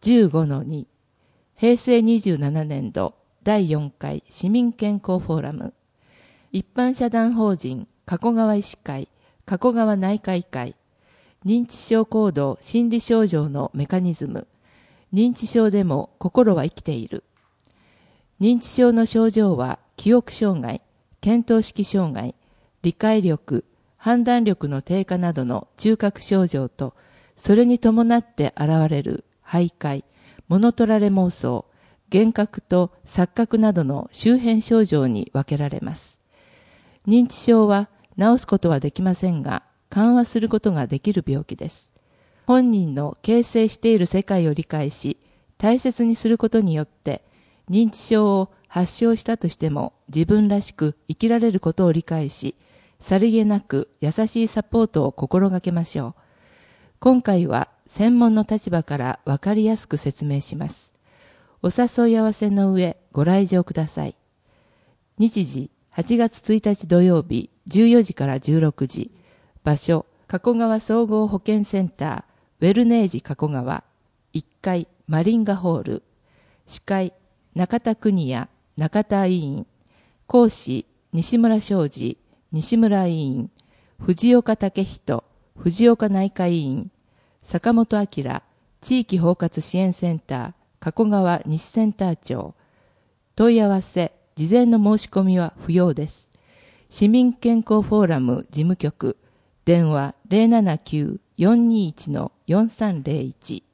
15-2 平成27年度第4回市民健康フォーラム一般社団法人加古川医師会加古川内科医会認知症行動心理症状のメカニズム認知症でも心は生きている。認知症の症状は記憶障害、見当識障害、理解力、判断力の低下などの中核症状と、それに伴って現れる徘徊、物取られ妄想、幻覚と錯覚などの周辺症状に分けられます。認知症は治すことはできませんが、緩和することができる病気です。本人の形成している世界を理解し、大切にすることによって、認知症を発症したとしても自分らしく生きられることを理解し、さりげなく優しいサポートを心がけましょう。今回は専門の立場からわかりやすく説明します。お誘い合わせの上ご来場ください。日時8月1日土曜日14時から16時。場所加古川総合保健センターウェルネージ加古川1階マリンガホール。司会中田邦也中田委員。講師西村昌司西村委員。藤岡武人藤岡内科委員。坂本明地域包括支援センター加古川西センター長。問い合わせ事前の申し込みは不要です。市民健康フォーラム事務局電話 079-421-4301